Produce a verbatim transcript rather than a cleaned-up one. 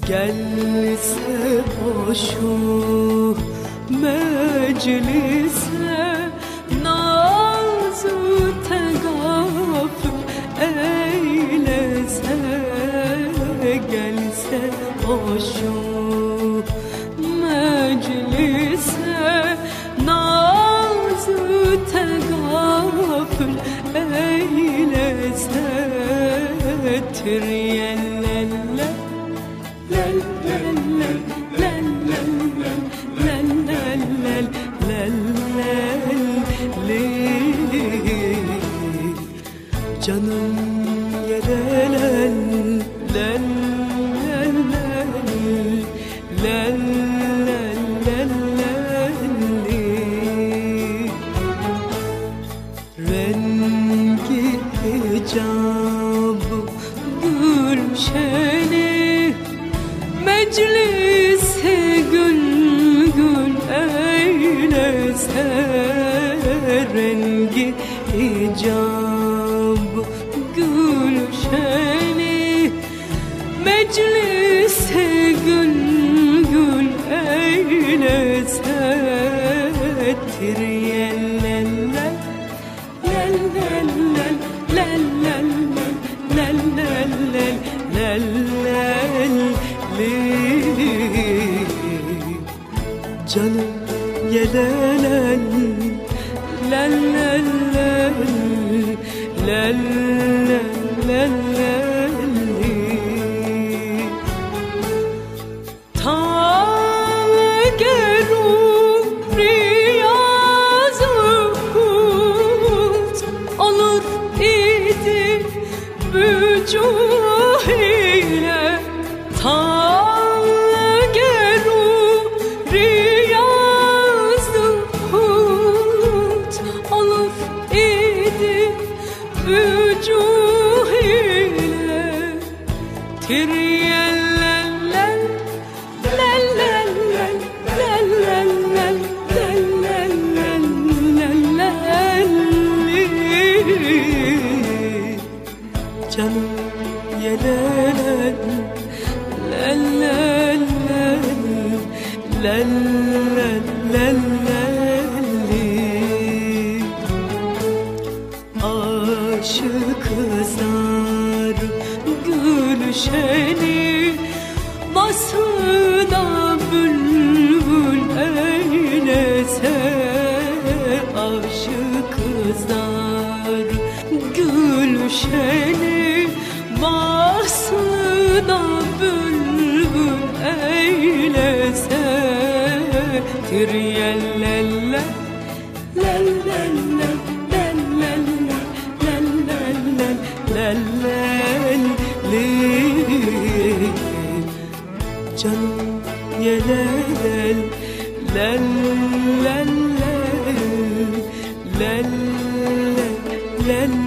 Gelse boşu meclise, nazı tegafül eylese. Gelse boşu meclise, nazı tegafül eylese. Tiryellelle canım yerelen lel lel lel lel lel rengi hicabı gülşeni, meclisi gül gül eylese. Rengi hicabı gülşeni, meclisi gül gül eylese. Tiryellelle lel lel lel lel lel lel lel lel canım yelelen lel lel lel lel lel ta geru riyazı kut olur idi vücuh ile. Ta geru riyazı kut olur idi vücuh ile. Tiryellellen lel lel lel lel lel lel lel lel lel canım yelelen lel lel lel lel lel aşık kızar gülşeni, basıda bülbül eylese. Aşık kızar gülşeni, basıda bülbül eylese. Tiryellelle lel lel lel lel lel lel lel lel canım yelelen lel lel lel lel lel